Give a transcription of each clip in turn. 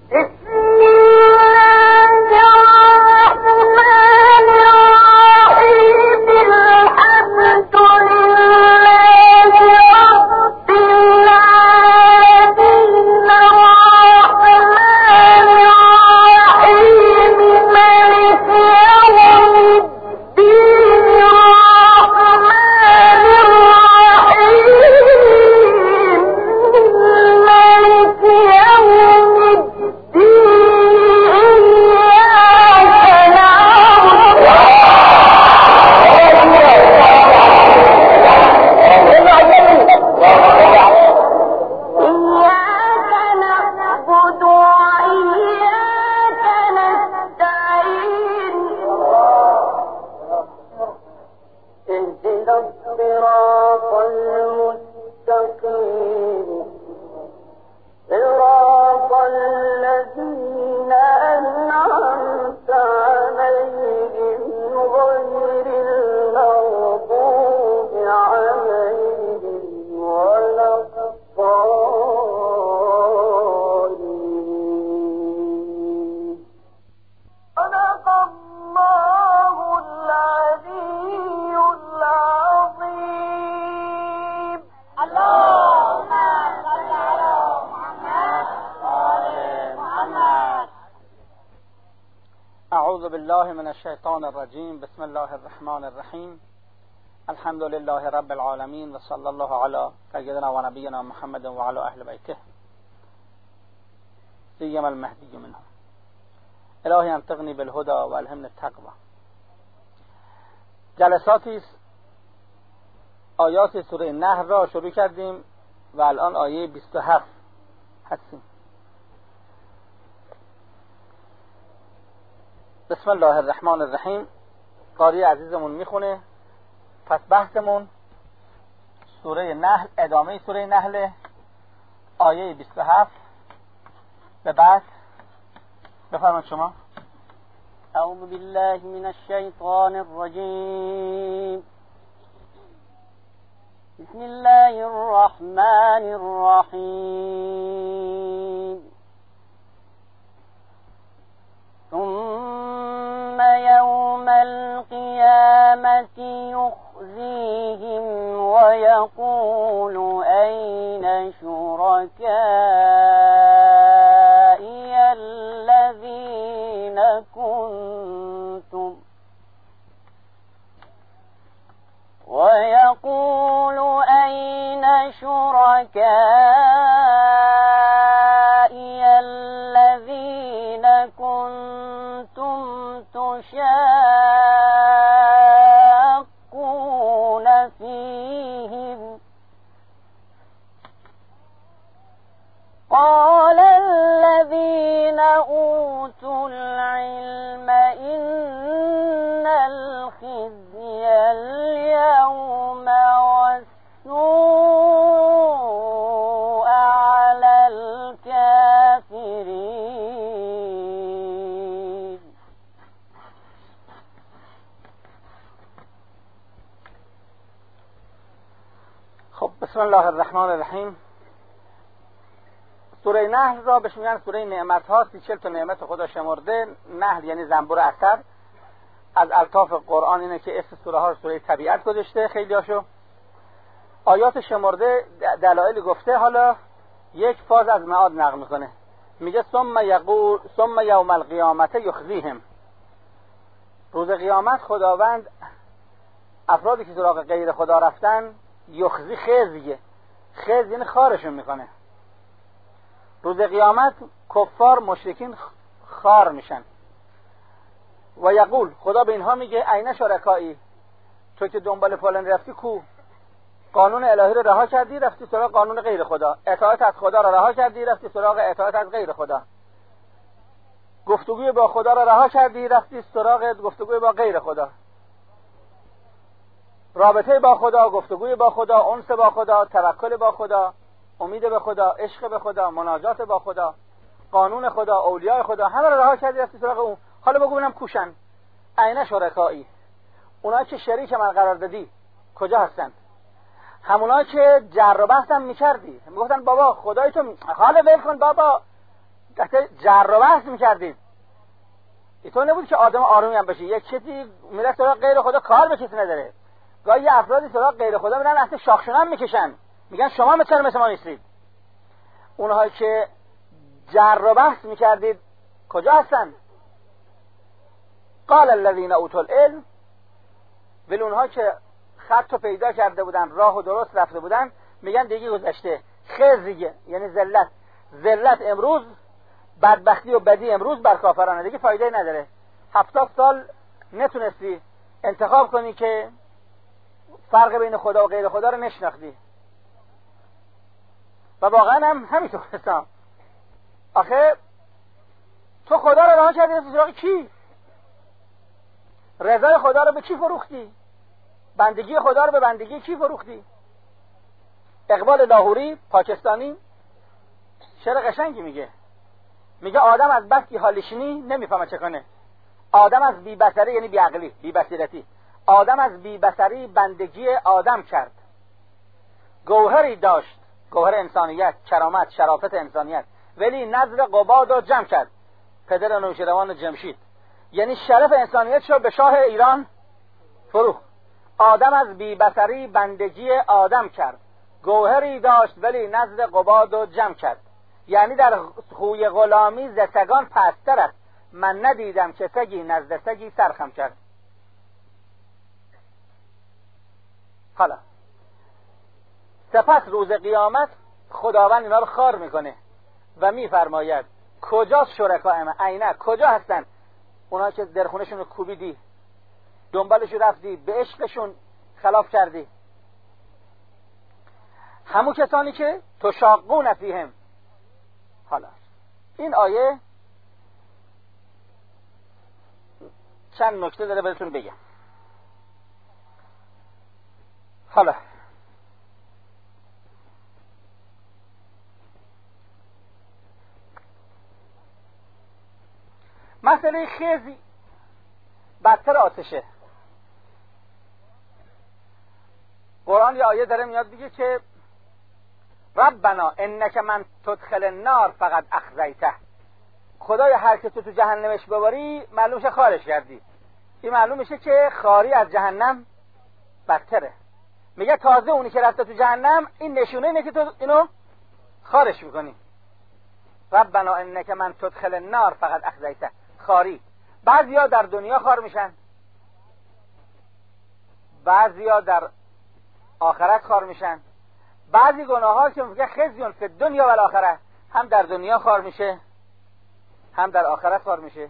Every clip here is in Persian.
اعوذ بالله من الشیطان الرجیم. بسم الله الرحمن الرحیم. الحمد لله رب العالمین و صلی الله علی سیدنا و نبینا محمد و علی اهل بیته سیما المهدی منهم. الهی انطقنی بالهدى و الهمنی التقوى. جلساتی آیات سوره نحل را شروع کردیم و الان آیه 27 هستیم. بسم الله الرحمن الرحیم. قاری عزیزمون میخونه. پس بحثمون سوره نحل، ادامه سوره نحل، آیه 27 به بعد. بفرمایید شما. اعوذ بالله من الشیطان الرجیم. بسم الله الرحمن الرحیم. ثم يوم القيامة يخزيهم ويقول أين شركائي الذين كنتم تشاقون فيهم قال الذين أوتوا العلم إن الخزي اليوم والسوء على الكافرين. خب بسم الله الرحمن الرحیم. سوره نحل را بهش میگن سوره نعمت ها. 40 تا نعمت خدا شمرده. نحل یعنی زنبور اثر. از الطاف قرآن اینه که اسم سوره ها رو سوره طبیعت گذاشته خیلی هاشو. آیات شمرده دلایل گفته. حالا یک فاز از معاد نقل میکنه، میگه ثم یوم القیامت یخزیهم. روز قیامت خداوند افرادی که سراغ غیر خدا رفتن یخزی، خزیه، خز یعنی خارشون میکنه. روز قیامت کفار مشرکین خار میشن. و یقول، خدا به اینها میگه عین شرکایی، تو که دنبال فلان رفتی کو؟ قانون الهی رو رها کردی رفتی سراغ قانون غیر خدا، اطاعت از خدا رو رها کردی رفتی سراغ اطاعت از غیر خدا، گفتگوی با خدا رو رها کردی رفتی سراغ گفتگوی با غیر خدا، رابطه با خدا، گفتگوی با خدا، انس با خدا، توکل با خدا، امید به خدا، عشق به خدا، مناجات با خدا، قانون خدا، اولیاء خدا، همه رو رها کردی رفتی سراغ اون. حالا بگو ببینم کوشن عین شرکایی، اونا که شریک من قرار دادی کجا هستن؟ همونا که جر و بحث هم میکردی، میگفتن بابا خدای تو حالا ول کن بابا، جر و بحث میکردید. اینطور نبود که آدم آرومی هم بشه. یک کسی میره سراغ غیر خدا، کار به کسی نداره. گاهی یه افرادی سراغ غیر خدا میرن اصلا شاخشون میکشن، میگن شما چرا مثل ما نیستید. اونهایی که جر و بحث میکردید کجا هستن؟ قال الذين اوتوا العلم، ولی اونها که خط رو پیدا کرده بودن، راه و درست رفته بودن، میگن دیگه گذشته. خزی یعنی ذلت. ذلت امروز، بدبختی و بدی امروز بر کافرانه، دیگه فایده نداره. 70 سال نتونستی انتخاب کنی که فرق بین خدا و غیر خدا رو نشناختی. و واقعا هم همینطور هستم. آخه تو خدا رو رها کردی سراغ کی؟ رضای خدا رو به کی فروختی؟ بندگی خدا رو به بندگی کی فروختی؟ اقبال لاهوری پاکستانی شعر قشنگی میگه آدم از بس که حالشینی نمیفهمه چه کنه. آدم از بی بصری یعنی بی عقلی، بی بصیرتی. آدم از بی بصری بندگی آدم کرد. گوهری داشت، گوهر انسانیت، کرامت، شرافت انسانیت، ولی نظر قباد رو جمع کرد. پدر نوشیروان جمشید، یعنی شرف انسانیت شو به شاه ایران فروخت. آدم از بی بصری بندگی آدم کرد. گوهری داشت ولی نزد قباد و جمع کرد. یعنی در خوی غلامی ز سگان پستر است. من ندیدم که سگی نزد سگی سرخم کرد. حالا سپس روز قیامت خداوند اینا رو خوار میکنه و میفرماید کجاست شرکای من؟ اینه کجا هستن اونا که درخونشون رو کوبیدی، دنبالشون رفتی، به عشقشون خلاف کردی؟ همون کسانی که تشاقون فیهم. حالا این آیه چند نکته داره بهتون بگم. حالا مسئله خزی بدتر آتشه. قرآن یه آیه داره میاد دیگه که ربنا انک من تدخل النار فقط اخزیته. خدای هر که تو جهنمش ببری معلوم شه خارش کردی. این معلوم میشه که خاری از جهنم بدتره. میگه تازه اونی که رفته تو جهنم این نشونه اینه که تو اینو خارش میکنی. ربنا انک من تدخل النار فقط اخزیته. خاری. بعضیا در دنیا خار میشن، بعضیا در آخرت خار میشن. بعضی گناه ها که میگه خزیون فی الدنیا و الاخره، هم در دنیا خار میشه هم در آخرت خار میشه.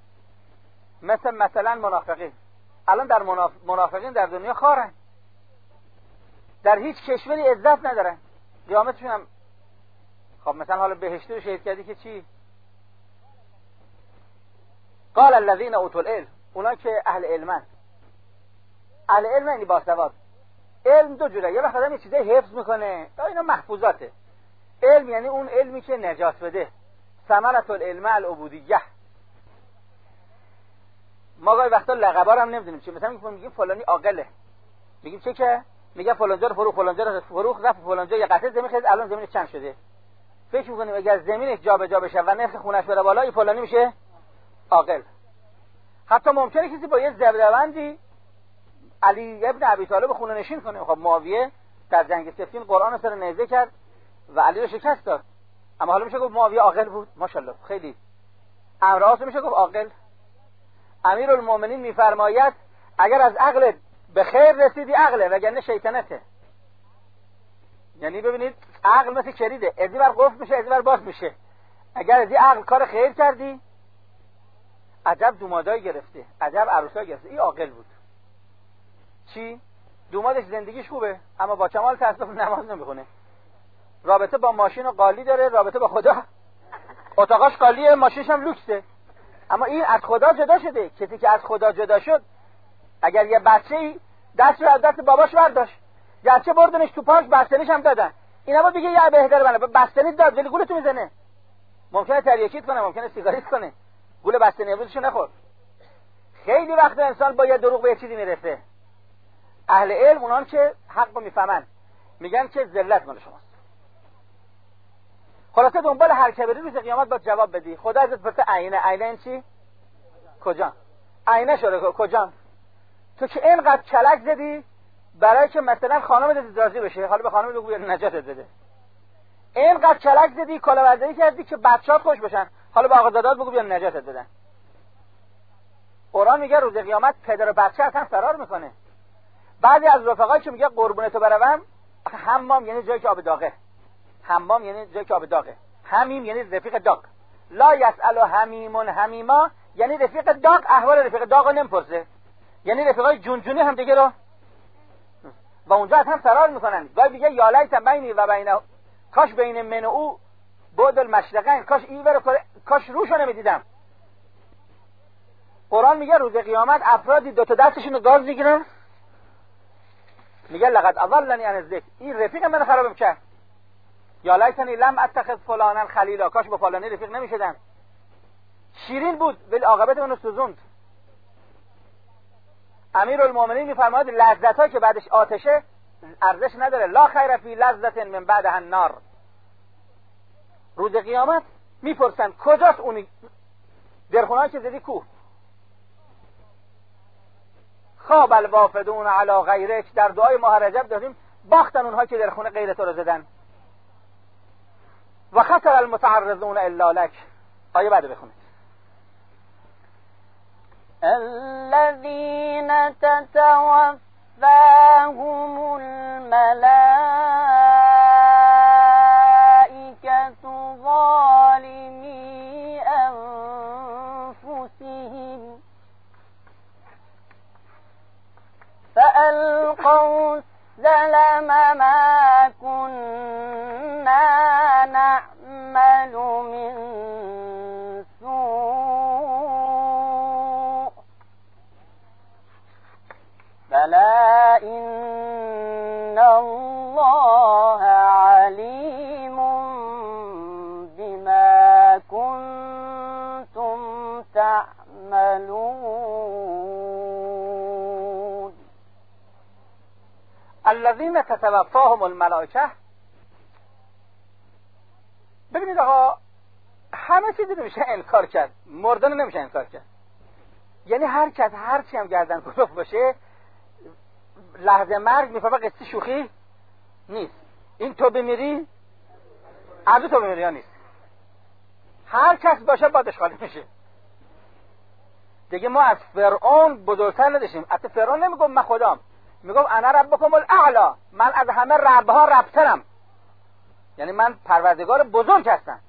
مثلا منافقین. الان در منافقین در دنیا خارن، در هیچ کشوری عزت ندارن، قیامتشون هم خب مثلا حالا بهشتی رو شهید کردی که چی؟ قال الذين اوتوا العلم، اونا که اهل علمن. اهل علم یعنی باسواد. علم دو جوره، یه وقت آدم یه چیزای حفظ میکنه، اینا محفوظاته. علم یعنی اون علمی که نجات بده. ثمرة العلم العبودیه. ما گاهی وقتا لقبا رو هم نمیدونیم چی، مثلا میگیم فلانی عاقله، میگیم چه که میگه فلانجا رو فروخت، فلانجا رو فروخت، رفت فلانجا یه قطعه زمین خرید، الان زمینش چند شده. فکر میکنیم اگر زمینش جابجا بشه و نرخ خونش بره بالا، این فلانی میشه عاقل. حتی ممکنه کسی با یه زبده‌بندی علی ابن ابی طالب خونه نشین کنه. خب معاویه در جنگ صفین قرآن سر نیزه کرد و علی رو شکست داد، اما حالا میشه گفت معاویه عاقل بود؟ ماشاءالله خیلی. امراض میشه گفت عاقل. امیرالمومنین میفرماید اگر از عقل به خیر رسیدی عقله، وگرنه شیطنته. یعنی ببینید عقل مثل کلیده، ازی بر قفل میشه ازی بر باز میشه. اگر ازی عقل کار خیر کردی، عجب دومادایی گرفته، عجب عروسایی گرفته، این عاقل بود. چی؟ دومادش زندگیش خوبه اما با کمال تاسف نماز نمیخونه، رابطه با ماشین و قالی داره، رابطه با خدا اتاقاش قالیه، ماشینش هم لوکسه، اما این از خدا جدا شده. کسی که از خدا جدا شد، اگر یه بچه‌ای دست رو از دست باباش برداشت، گرچه بردنش تو پارک بستنیش هم دادن، این اما بگه یا بهتر منه بستنی داد ولی گولتو میزنه، ممکنه تریاکیت کنه، ممکنه سیگاریت کنه، گول بستنی امروزشو نخور. خیلی وقت انسان با یه دروغ به یه چیزی میرسه. اهل علم اونان که حق رو میفهمن میگن که ذلت مال شماست. خلاصه دنبال هر کبری روز قیامت باید جواب بدی. خدا ازت پرسه عینه این چی؟ کجا؟ عینه شده کجا؟ تو که اینقدر کلک زدی برای که مثلا خانمت راضی بشه، حالا به خانمت بگو بیا نجاتت بده. اینقدر کلک زدی کلاهبرداری کردی که بچه‌هات خوش بشن، حالا به آقازاده‌هات بگو بیا نجاتت بدن. قرآن میگه روز قیامت پدر و بچه اصلا فرار میکنه. بعضی از رفقایی که میگه قربونتو بروم، حمام یعنی جایی که آب داغه. حمام یعنی جایی که آب داغه. حمیم یعنی رفیق داغ. لا یسأل حمیم حمیما یعنی رفیق داغ احوال رفیق داغو نمیپرسه. یعنی رفیقای جونجونی هم دیگه رو و اونجا اصلا فرار میکنن. گاهی میگه یا لیت بینی و بینه، کاش بین من و او بعد المشرقین، کاش اینور کاش روشو نمیدیدم. قرآن میگه روز قیامت افرادی دو تا دستشون رو گاز میگیرن، میگه لقد اضلنی عن الذکر، این رفیق من خرابم کرد. یا لیتنی لم اتخذ فلانا خلیلا، کاش با فلانی رفیق نمیشدم. شیرین بود ولی عاقبت منو سوزوند. امیرالمومنین میفرماید لذت‌ها که بعدش آتشه ارزش نداره. لا خیر فی لذت من بعدها النار. روز قیامت میپرسن کجاست اونی درخونه‌ای که زدی کو؟ خواب الوافدون علی غیرک، در دعای ماه رجب داریم باختن اونها که در خونه غیر تو رو زدن. و خسر المتعرضون الا لک. آیه بعد بخونید. الذين تتوفاهم الملائكة ظالمي أنفسهم فألقوا السلم ما كنا نعمل من سوء بلى إن الله عليم بما كنتم تعملون. الذين تتوفاهم الملائکه. ببینید آقا همه چیزی رو میشه انکار کرد، مردن رو نمیشه انکار کرد. یعنی هر کس هر چی هم گردن کلوف باشه لحظه مرگ میفهمه قصه شوخی نیست. این تو بمیری عدو تو بمیری ها نیست. هر کس باشه بادش خالی میشه دیگه. ما از فرعون بزرگتر نداشتیم. حتی فرعون نمیگم من خدام، میگم انا ربکم الاعلی، من از همه ربها ربترم، یعنی من پروردگار بزرگ هستم.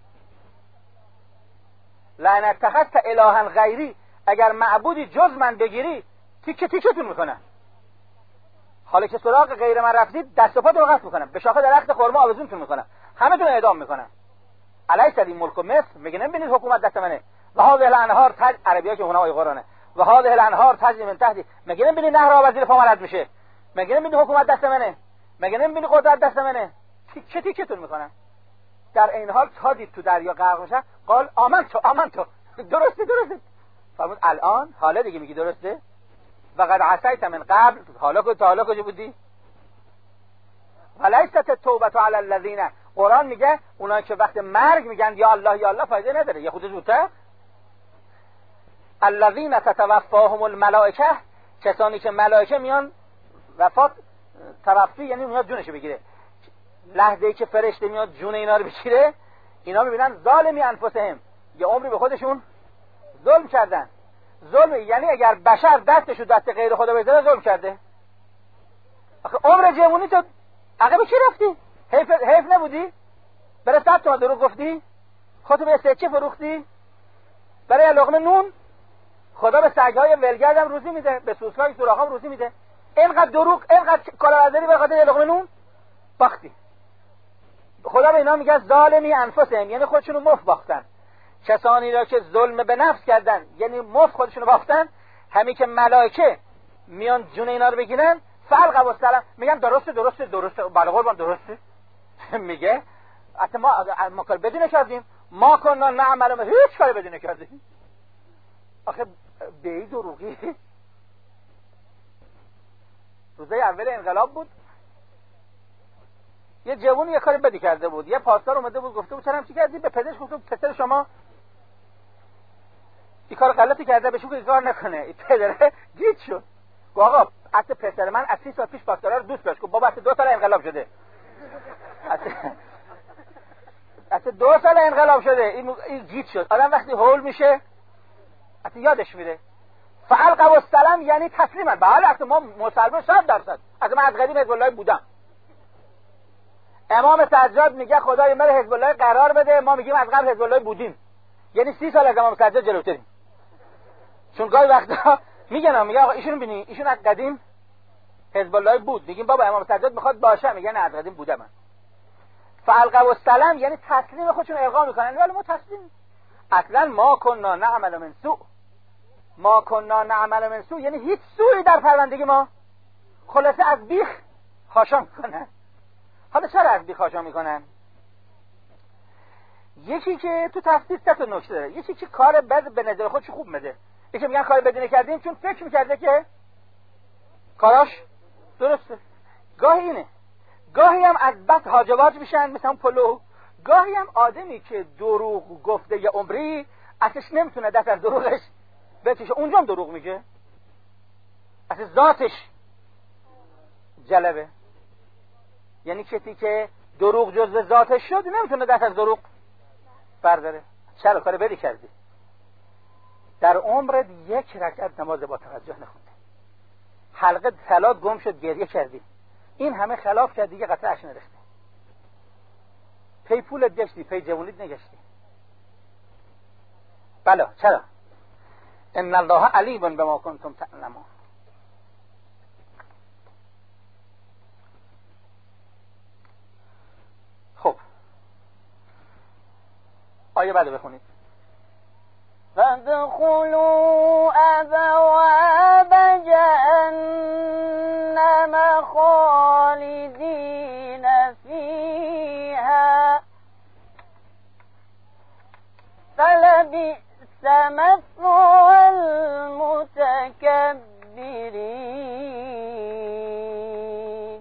لئن اتخذت الها غیری، اگر معبودی جز من بگیری تیکه تیکتون میکنم. حالا که سراغ غیر من رفتید دست و پاتون رو قطع میکنم، به شاخه درخت خرما آویزونتون میکنم، همه تون اعدام میکنم. الیس لی ملک مصر، میگه نمیبینید حکومت دست منه. و هذه الانهار عربی‌ها که هنای قرآنه، و هذه الانهار تجری من تحتی، میگه نمیبینید نهر آب از زیر پا رد میشه، میگه نمیبینید حکومت دست منه، میگه نمیبینید قدرت دست منه. تیکه تیکتون میکنم. در این حال تا دید تو دریا غرق بشه قال آمنتو درسته. فرمود الان حالا دیگه میگی درسته؟ و قد عصیت من قبل، حالا کجا بودی؟ ولیست التوبه علی الذین، قرآن میگه اونایی که وقت مرگ میگن یا الله فایده نداره، یه خود زودتر. الذین تتوفاهم الملائکه، کسانی که ملائکه میان وفات، توفی یعنی میاد جونشو بگیره. لحظه‌ای که فرشته میاد جون اینا رو بگیره، اینا میبینن ظالمی انفسهم، یه عمری به خودشون ظلم کردن. ظلم یعنی اگر بشر دستشو دست غیر خدا بزنه ظلم کرده. آخه عمر جوونی تو عقب کی رفتی؟ حیف نبودی؟ برای 100 تومن دروغ گفتی؟ خودت به سکه فروختی؟ برای لقمه نون؟ خدا به سگ‌های ولگردم روزی میده، به سوسکای سوراخام روزی میده. اینقدر دروغ، اینقدر کلاهبرداری به خاطر لقمه نون باختی. خدا به اینا میگه ظالمی انفسهم، یعنی خودشونو مفت باختن. کسانی را که ظلم به نفس کردن یعنی مفت خودشونو باختن، همین که ملائکه میان جون اینا رو بگیرن، فلق و سلام میگن درسته بله قربان درسته. میگه حتی ما کار بدون کردیم، ما کنن نعمل، هیچ کاری بدون کردیم. آخه به این دروغی. روزه اول انقلاب بود، یه جوون یه کار بدی کرده بود، یه پاسدار اومده بود گفته بود چرا چی کردی؟ به پدرش گفته پسر شما این کار غلطی کرده، بهش بگو کار نکنه. این پدره گیج شد. گفت آقا اصل پسر من از 30 سال پیش پاسدارا رو دوست داشت. گفت بابا اصل 2 سال انقلاب شده. اصل 2 سال انقلاب شده. این گیج شد. آدم وقتی هول میشه اصل یادش میره. فالقوا السلام یعنی تسلیما. بله اصل ما مسلمان 100%. اصل من از قدیم حزب الله بودم. امام سجاد میگه خدای ما حزب الله قرار بده، ما میگیم از قبل حزب الله بودیم. یعنی 30 سال از امام سجاد جلوتریم. چون گاهی وقتا میگه آقا ایشونو ببینی ایشون از قدیم حزب الله بود، میگیم بابا امام سجاد میخواد باشه، میگن از قدیم بوده. من فالقوا السلام یعنی تسلیم خودشون القا میکنن. ولی ما تسلیم اصلا ما کنا نعمل من سوء، ما کنا نعمل من سوء یعنی هیچ سوئی در پروندگی ما. خلاصه از بیخ خاشا میکنن. حالا چرا از بیخ خاشا میکنن؟ یکی که تو تفسیر 3 تا نکته داره. یکی که کار بد به نظر خودش خوب میده، یکی میگن کار بدی نکردیم چون فکر میکرده که کاراش درسته. گاهی اینه، گاهی هم از بد هاجواج میشن مثلا پلو. گاهی هم آدمی که دروغ گفته یه عمری اصلش نمیتونه دست از دروغش بکشه، اونجا هم دروغ میگه. اصل ذاتش جلبه. یعنی کسی که دروغ جزو ذاتش شد نمیتونه دست از دروغ برداره. چرا کار بدی کردی؟ در عمرت 1 رکعت نماز با توجه نخوندی، حلقه صلات گم شد گریه کردی، این همه خلاف کردی، یه قطره اش نریختی، پی پولت گشتی، پی جوونیت نگشتی. بله چرا؟ ان الله علیم بما کنتم تعلمون. خب آیه بعد بخونید. فادخلوا ابواب جهنم خالدین فیها فلبئس مثوى المتکبرین.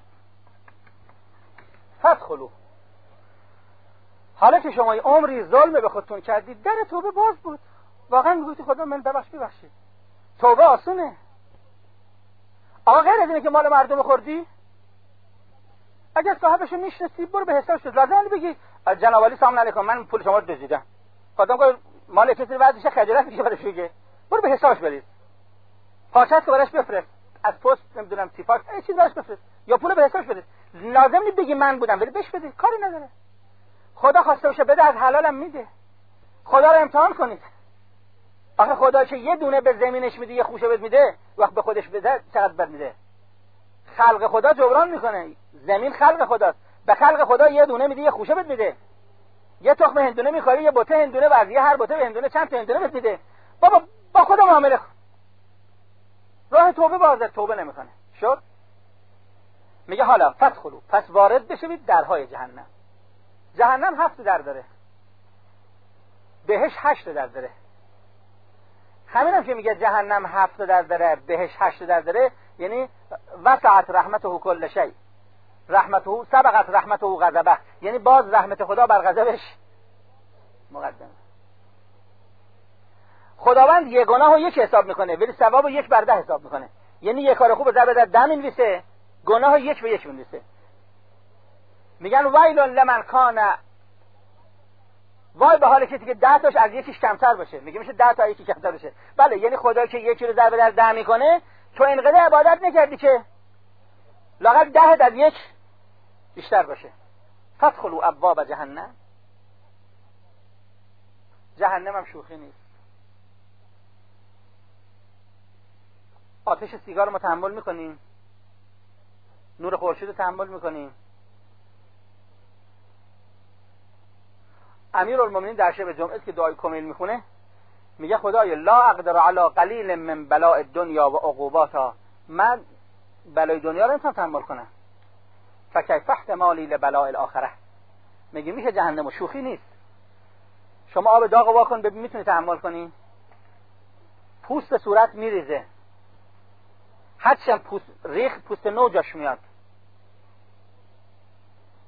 فادخلوا، حالا که شما عمری ظلم به خودتون کردید در توبه باز بود. واقعا میگویید خدا من ببخشید. توبه آسونه. آقا غیر از اینه که مال مردم خوردی، اگر صاحبشو میشناسی برو به حسابش بده. لازم بگی جناب علی سلام علیکم من پول شما رو دزدیدم. خودم که مال کسی وضعش خجالت میشه برش بگه. برو به حسابش برید. پاچت که براش بفرست. از پست نمیدونم تیفاکس هیچ چیز براش بفرست یا پول به حسابش بده. لازم نیست بگی من بودم ولی بهش بده. کاری نداره. خدا خواسته باشه بده از حلالم میده. خدا رو امتحان کنید. آخه خدا که یه دونه به زمینش میده یه خوشه بهت میده، وقت به خودش بده چقدر بد میده. خلق خدا جبران میکنه. زمین خلق خداست. به خلق خدا یه دونه میده یه خوشه بهت میده. یه تخم هندونه میخوری یه بوته هندونه وزیه هر بوته هندونه چند تا هندونه بهت میده. بابا با خدا معامله کن. راه توبه بازه، توبه نمیکنه. شد؟ میگه حالا فادخلوا، پس وارد بشوید درهای جهنم. جهنم 7 در داره، بهش 8 در داره. همینم که میگه جهنم 7 در داره بهش 8 در داره، یعنی وسعت رحمته کل شیء، رحمته سبقت رحمته غضبه، یعنی باز رحمت خدا بر غضبش مقدمه. خداوند یک گناهو 1 حساب میکنه ولی ثوابو 1 بر 10 حساب میکنه. یعنی یک کار خوب ضرب در 10 مینویسه، گناهو 1 به 1 مینویسه. میگن ویل لمن کان، وای به حال کسی که 10 تاش از یکیش کمتر باشه. میگه میشه 10 تا یکی کمتر باشه. بله یعنی خدا که یکی رو ضرب در 10 میکنه، تو اینقدر عبادت نکردی که لااقل 10 از 1 بیشتر باشه. فادخلوا ابواب جهنم. جهنم هم شوخی نیست. آتش سیگار رو تحمل میکنیم، نور خورشید رو تحمل میکنیم. امیرالمومنین در شب جمعه که دعای کمیل میخونه میگه خدایا لا اقدر علی قلیل من بلاء الدنیا و عقوباتها، من بلای دنیا رو نمیتونم تحمل کنم، فکیف احتمالی لبلاء الاخره. میگه میشه جهنم و شوخی نیست. شما آب داغ وا کن ببین میتونی تحمل کنی؟ پوست صورت میریزه، هرچند پوست ریخ پوست نو جاش میاد.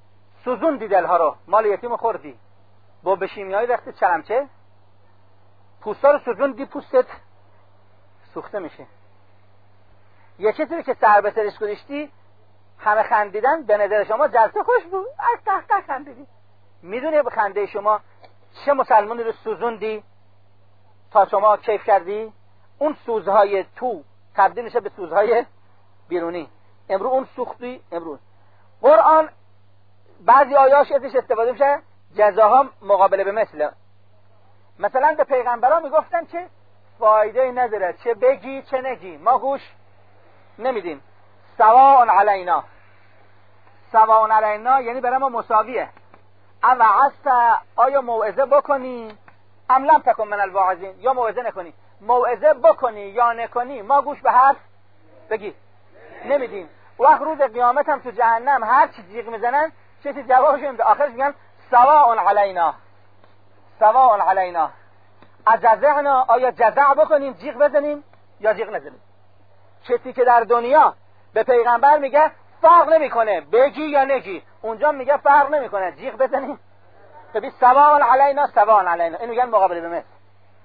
سوزوندی دلها رو، مال یتیم خوردی، با به شیمیایی رخت چلمچه، پوستا رو سوزوندی، پوستت سوخته میشه. یه چیزی که سر به سرش گذاشتی همه خندیدن، به نظر شما جلسه خوش بود، از ته خندیدی. میدونی به خنده شما چه مسلمانی رو سوزوندی تا شما کیف کردی؟ اون سوزهای تو تبدیل میشه به سوزهای بیرونی. امرو اون سوختی. امرو قرآن بعضی آیاش ازش استفاده میشه جزاها مقابله به مثلا به پیغمبران میگفتن که فایده نداره چه بگی چه نگی، ما گوش نمیدیم. سواء علینا، سواء علینا یعنی برای ما مساویه. اوعظت، آیا موعظه بکنی، ام لم تکن من الواعظین، یا موعظه نکنی. موعظه بکنی یا نکنی ما گوش به حرف بگی نمیدیم. وقت روز قیامت هم تو جهنم هر چی جیغ میزنن چیزی جوابش نمیده، آخرش میگن سواء علینا، سواء علینا اجزعنا، آیا جزع بکنیم جیغ بزنیم یا جیغ نزنیم. کسی که در دنیا به پیغمبر میگه فرق نمیکنه بگی یا نگی، اونجا میگه فرق نمیکنه جیغ بزنیم. ببین سواء علینا سواء علینا، اینو میگن مقابله به مثل.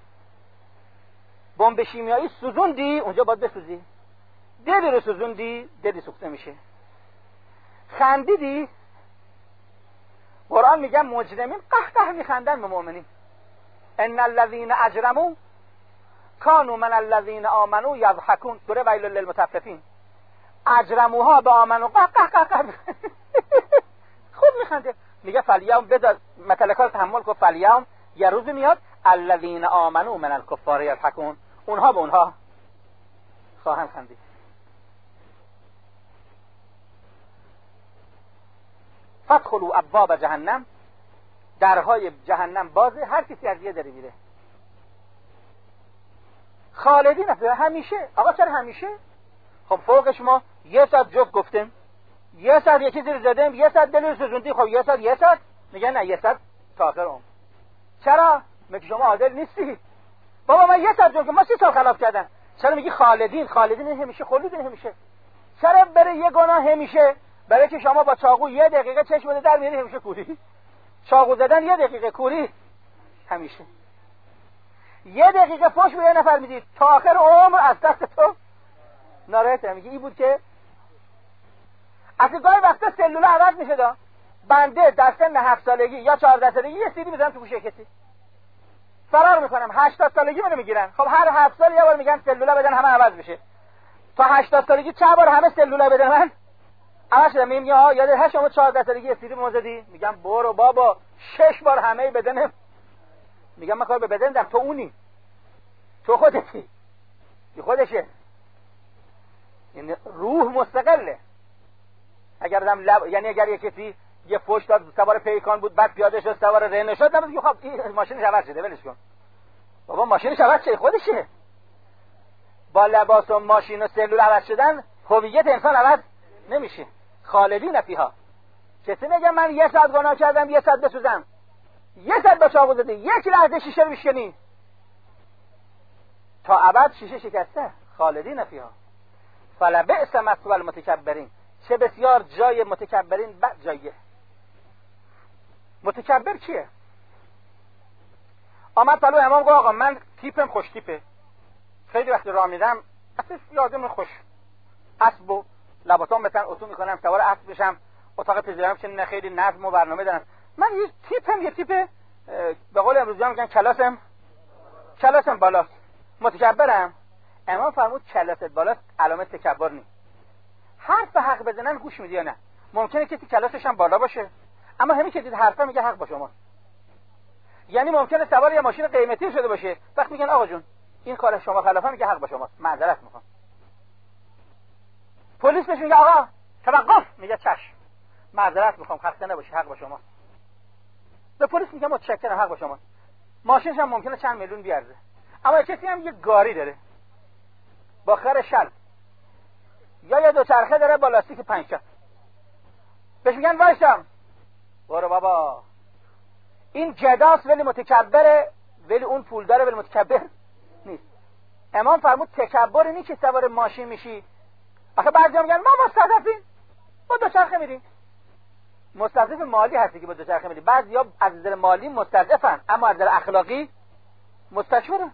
بمب شیمیایی سوزوندی اونجا باید بسوزی، دلی رو سوزوندی دلی سوخته میشه. خندیدی، قرآن میگه مجرمین قهقه میخندن به مؤمنین. ان الذين اجرموا كانوا من الذين آمنوا يضحكون. سوره ویل للمطففین. اجرموها به آمنو قهقه خوب میخنده. میگه فلیوم بذار متلکات تحمل کن، فلیوم یه روز میاد الذين آمنوا من الكفار يضحكون، اونها به اونها خواهند خندید. فادخلوا ابواب جهنم، درهای جهنم بازه، هر کسی از یه دری میره. خالدین فیها، همیشه. آقا چرا همیشه؟ خب فوق شما یه ساعت جفت گفتیم، یه ساعت یکی زیر زدیم، یه ساعت دل سوزوندی، خب یه ساعت میگن نه یه ساعت تا آخر عمر. چرا؟ میگه شما عادل نیستی. بابا من یه ساعت جفت، ما 30 سال خلاف کردن. چرا میگی خالدین؟ خالدین همیشه، خلودین همیشه. چرا بره یه گناه همیشه؟ برای که شما با چاقو یه دقیقه چشم در میاری همیشه کوری. چاقو زدن یه دقیقه، کوری همیشه. یه دقیقه فوش به یه نفر میدی تا آخر عمر از دست تو ناراحته. میگه این بود که اصلا گاهی وقتا سلوله عوض میشه. دا بنده در سن 7 سالگی یا 14 سالگی یه سیدی میزنم تو گوشه کسی، فرار میکنم، 80 سالگی منو میگیرن. خب هر 7 سال یه بار میگن سلوله بدن همه عوض بشه. تا 80 سالگی چند بار همه سلوله بدن من عوض شدم. میگم ها یادت شما 14 سالگی یه سیدی موزدی؟ میگم برو بابا 6 بار همه بدنم. میگم من کار به بدن دارم، تو اونی، تو خودتی، این خودشه. این روح مستقله. اگر یعنی اگر یه کسی یه فوش داد سوار پیکان بود بعد پیاده شد سوار رنو شد، نمیگه خب این ماشینش عوض شده ولش کن. بابا ماشینش عوض شده خودشه. با لباس و ماشین و سلول عوض شدن هویت انسان عوض نمیشه. خالدین فیها. کسی نگه من یه ساعت گناه کردم یه ساعت بسوزم، یه ساعت با چاقو زدی، یک لحظه شیشه رو بشکنی تا ابد شیشه شکسته. خالدین فیها. فلبئس مثوى المتکبرین. چه بسیار جای متکبرین بد جایه. متکبر کیه؟ آمد پلو امام گفت آقا من تیپم خوش تیپه، خیلی وقتی راه میرم اصلا یادم خوش اسب و لباتام مثلا اتو میکنم سوار اسب بشم، اتاق پذیرایی چه خیلی نظم و برنامه دارن. من یه تیپ به قول امروزی ها میگن کلاسم بالاست، متکبرم. امام فرمود کلاست بالاست علامت تکبر نیست. حرف حق بزنن گوش میدی یا نه؟ ممکنه کسی کلاسش هم بالا باشه اما همین که دید حرفا میگه حق با شما. یعنی ممکنه سوار یه ماشین قیمتی شده باشه، وقت میگن آقا جون این کار شما خلافه، میگه حق با شماست، معذرت میخوام. پلیس بهش میگه آقا توقف، میگه چشم معذرت میخوام خسته نباشی حق با شماست. به پلیس میگه متشکرم حق با شماست. ماشینش هم ممکنه چند میلیون بیارزه، اما کسی هم یه گاری داره با خر شل یا یه دوچرخه داره با لاستیک 5 چرخ، بهش میگن وایسم، برو بابا این جداست ولی متکبره، ولی اون پول داره ولی متکبر نیست. امام فرمود تکبر اینی که سوار ماشین میشی. آخه بعضیا میگن ما مستضعفیم با دوچرخه میریم. مستضعف مالی هستی که با دوچرخه میری. بعضیا از نظر مالی مستضعفن اما از نظر اخلاقی مستکبرن.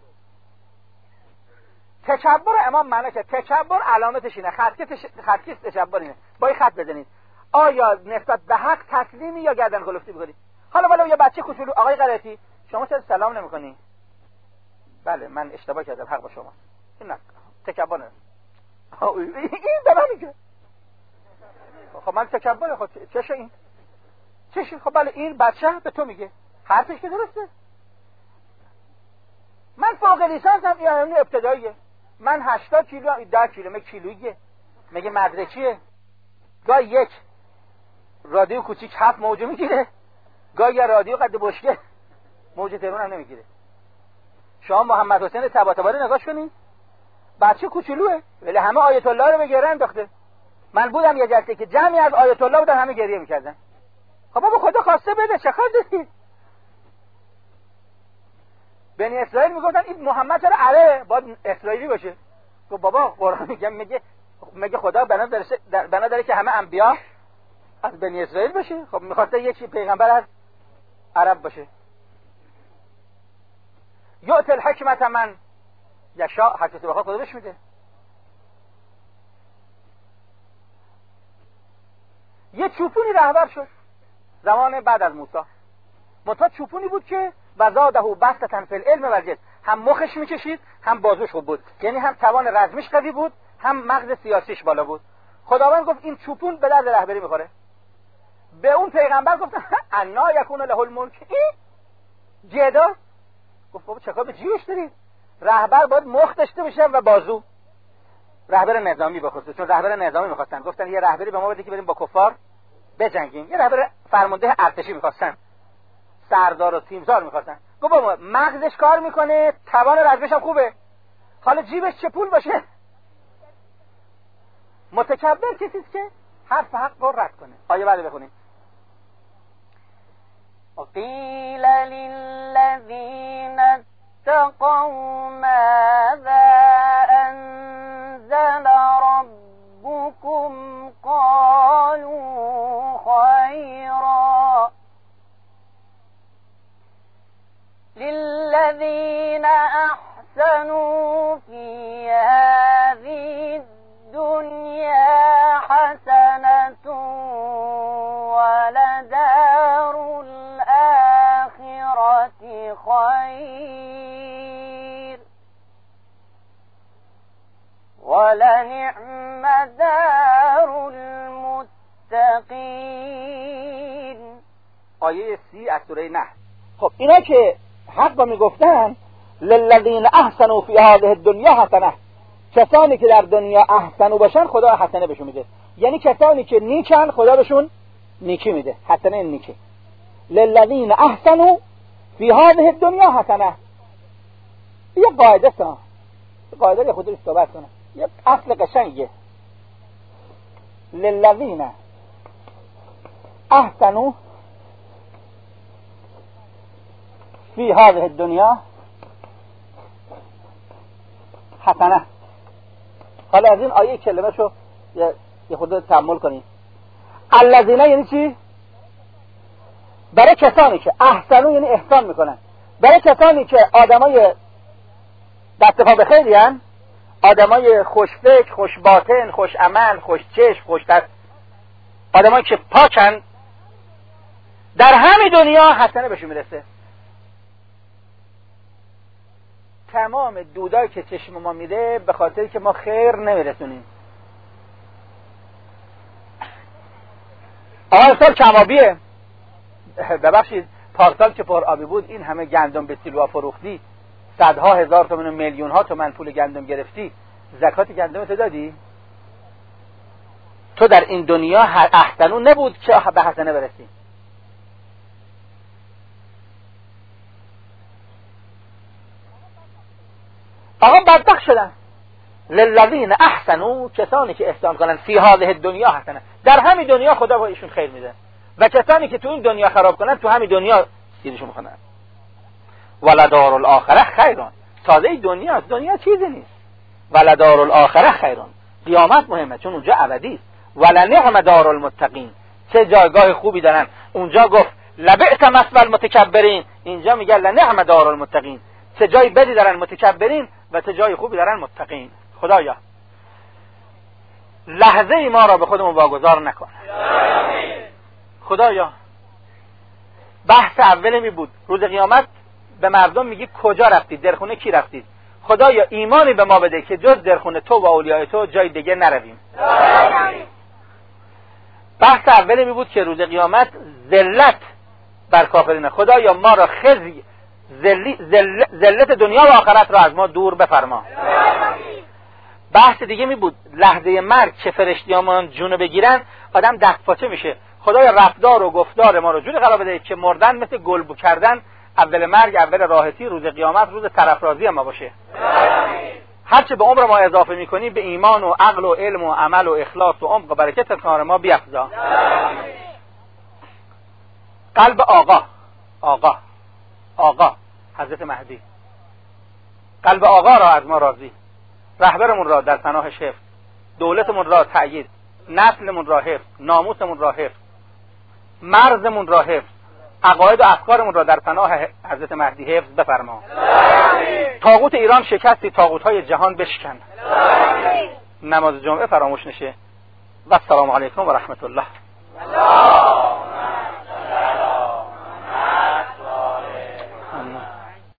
تکبر امام معنی که تکبر علامتش اینه، خطکش تکبر اینه. با این خط بزنید. آیا نسبت به حق تسلیمی یا گردن کلفتی می‌کنی؟ حالا ولی یه بچه کوچولو آقای غلطی شما چرا سلام نمی‌کنی؟ بله من اشتباه کردم، حق با شما. این نه تکبر نه. این دارم میگه. خب من تکبر خب چشه این؟ چشه؟ خب بله این بچه به تو میگه. حرفش که درسته. من فوق لیسانسم یعنی ابتداییه. من 80 کیلو 10 کیلو مگه کیلویه؟ مگه مدرکیه؟ گاه یک رادیو کوچیک 7 موجه میگیره، گاه یا رادیو قد بشکه موج تهران هم نمیگیره. شما محمد حسین طباطبایی نگاش کنین، بچه کوچولوئه ولی همه آیت الله رو به گره انداخته. من بودم یه جلسه که جمعی از آیت الله بودن، همه گریه میکردن. خب بابا خدا خواسته بده، چه کار داری؟ بنی اسرائیل میگفتن این محمد چرا عربه باید اسرائیلی باشه. خب بابا قرآن میگه خدا بنا داره که همه انبیا از بنی اسرائیل باشه. خب میخواسته یک پیغمبر از عرب باشه. یؤتی الحکمت من یشاء، هر کسی بخواد خدا بهش میده. یه چوپونی رهبر شد زمان بعد از موسی. منتها چوپونی بود که وزاده بسطة فی العلم و الجسم، هم مخش میکشید هم بازوش خوب بود، یعنی هم توان رزمیش قوی بود هم مغز سیاسیش بالا بود. خداوند گفت این چوپون به درد رهبری میخوره. به اون پیغمبر گفتن انا یکون له الملک، این جدا. گفت بابا چکار به جیبش دارید؟ رهبر باید مخ داشته باشه و بازو. رهبر نظامی بخصوص، چون رهبر نظامی میخواستن، گفتن یه رهبری به ما بده که بریم با کفار بجنگیم. یه رهبر فرمانده ارتشی میخواستن، سردار و تیمسار میخواستن. گفت بابا مغزش کار میکنه، توان رزمش هم خوبه، حالا جیبش چه پول باشه؟ متکبر کسیست که حرف حق رو رد کنه. آیه بعد بخونیم. وقیل للذین اتقوا ماذا انزل ربكم قالوا خیرا للذین احسنوا فی هذه الدنیا حسنة ولدار الآخرة خير ولنعم دار المتقین. آیه 30 از سوره نحل. خب اینا که حق با میگفتن للذین احسنوا فی هذه الدنیا حسنه، کسانی که در دنیا احسنو باشن خدا حسنه بهشون میده، یعنی کسانی که نیکن خدا بهشون نیکی میده، حسنه نیکی. للذین احسنوا فی هذه الدنیا حسنه، یه قاعده است، قاعده رو خودش صحبت کنه، یه اصل قشنگه. للذین احسنوا فی هذه الدنیا حسنه. حالا از این آیه کلمه شو یه خود تأمل کنید. الذین یعنی چی؟ برای کسانی که احسنو یعنی احسان میکنن، برای کسانی که آدمای دست پا به خیری هن، آدمای خوشفکر، خوشباطن، خوش عمل، خوش چشم، خوش دست، آدمایی که پاکن، در همین دنیا حسنه بهشون میرسه. تمام دودایی که چشم ما میده به خاطر که ما خیر نمیرسونیم. آقا سال کمابیه، ببخشید پارسال که پر آبی بود این همه گندم به سیلوا فروختی، صدها هزار تومان و میلیون ها تومان پول گندم گرفتی، زکات گندم تو دادی؟ تو در این دنیا احسنو نبود که به حسنه برسی. آقا بدبخت شدن. للذین احسنوا، کسانی که احسان کنن، فی هذه الدنیا حسنه، در همین دنیا خدا با ایشون خیر میده، و کسانی که تو این دنیا خراب کنن تو همین دنیا سیرشون میکنن. ولدار الاخره خیرون، تازه دنیا چیزی نیست. ولدار الاخره خیرون، قیامت مهمه چون اونجا ابدی است. ولنعم دار المتقین، چه جایگاه خوبی دارن. اونجا گفت لبئس مثوى المتکبرین، اینجا میگه لنعم دار المتقین. چه جای بدی دارن متکبرین و چه جای خوبی دارن متقین. خدایا لحظه ای ما را به خودمون واگذار نکن. خدایا بحث اول می بود روز قیامت به مردم میگی کجا رفتید، در خونه کی رفتید. خدایا ایمانی به ما بده که جز در خونه تو و اولیای تو جای دیگه نرویم. بحث اول می بود که روز قیامت ذلت بر کافرین. خدایا ما را خزی ذلت دنیا و آخرت را از ما دور بفرما. بحث دیگه می بود لحظه مرگ که فرشتیان جونو بگیرن آدم دستپاچه میشه. خدایا رفتار و گفتار ما رو جوری قرار بده که مردن مثل گل کردن اول مرگ اول راحتی، روز قیامت روز طرفرازی ما باشه. هرچه به عمر ما اضافه میکنی به ایمان و عقل و علم و عمل و اخلاص و عمق و برکت کنار ما بیفزا. قلب آقا حضرت مهدی، قلب آقا را از ما راضی، رهبرمون را در پناهش حفظ، دولتمون را تأیید، نسلمون را حفظ، ناموسمون را حفظ، مرزمون را حفظ، عقاید و افکارمون را در پناه حضرت مهدی حفظ بفرما. طاغوت ایران شکستی، طاغوت‌های جهان بشکن. نماز جمعه فراموش نشه. و السلام علیکم و رحمت الله.